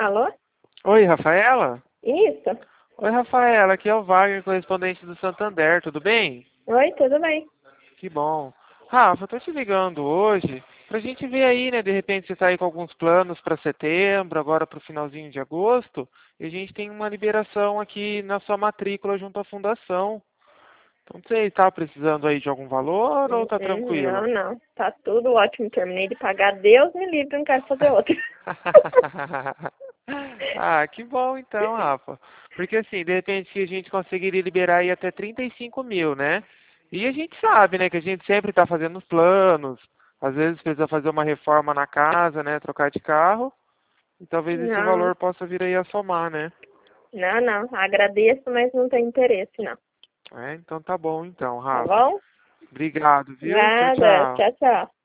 Alô? Oi, Rafaela? Isso. Oi, Rafaela, aqui é o Wagner, correspondente do Santander, tudo bem? Oi, tudo bem? Que bom. Rafa, eu tô te ligando hoje pra gente ver aí, né, de repente você tá aí com alguns planos para setembro, agora pro finalzinho de agosto, e a gente tem uma liberação aqui na sua matrícula junto à fundação. Então, você tá precisando aí de algum valor ou tá Não, tranquilo? não. Tá tudo ótimo. Terminei de pagar. Deus me livre, não quero fazer outra. Ah, que bom então, Rafa. Porque assim, de repente a gente conseguiria liberar aí até 35 mil, né? E a gente sabe, né, que a gente sempre está fazendo os planos. Às vezes precisa fazer uma reforma na casa, né? Trocar de carro. E talvez esse Não, valor possa vir aí a somar, né? não, não. Agradeço, mas não tenho interesse, não. É, então tá bom então, Tá Rafa. bom? Obrigado, viu? Tchau, Nada. tchau. Tchau, tchau.